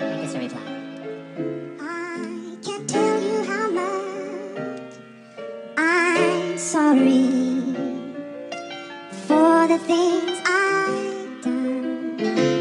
Here's the reply. I can't tell you how much I'm sorry for the things I've done.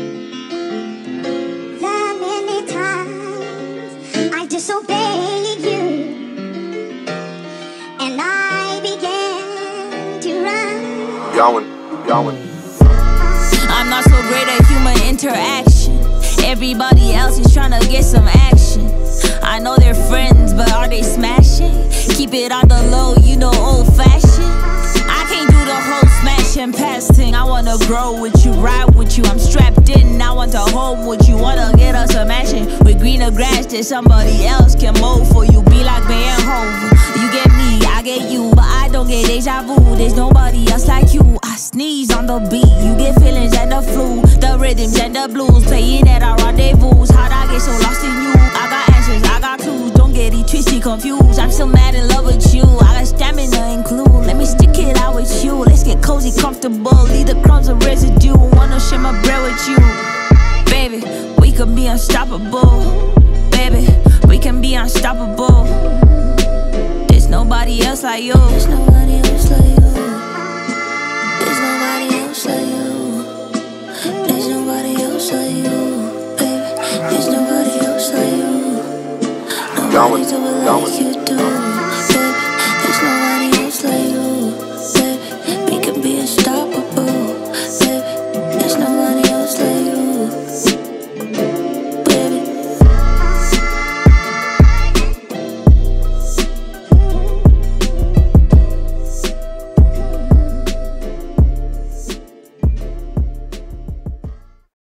The many times I disobeyed you and I began to run. Yawin. I'm not so great at human interaction. Everybody else is trying to get some action. I know they're friends, but are they smashing? Keep it on the low, you know, old-fashioned. I can't do the whole smash and pass thing. I wanna grow with you, ride with you. I'm strapped in, I want to home with you. Wanna get us some action with greener grass that somebody else can mow for you. Be like being home. You get me, I get you, but I don't get deja vu. There's nobody else like you. I sneeze on the beat, you get feelings and the flu. The rhythms and the blues playing at our rendezvous. How'd I get so lost in you? I got answers, I got clues. Don't get it twisted, confused. I'm still mad in love with you. I got stamina and glue. Let me stick it out with you. Let's get cozy, comfortable. Leave the crumbs of residue. Wanna share my bread with you. Baby, we can be unstoppable. Baby, we can be unstoppable. There's nobody else like you. There's nobody else like you. There's nobody else like you. There's nobody else like you, baby. There's nobody else like you. Nobody do it like you.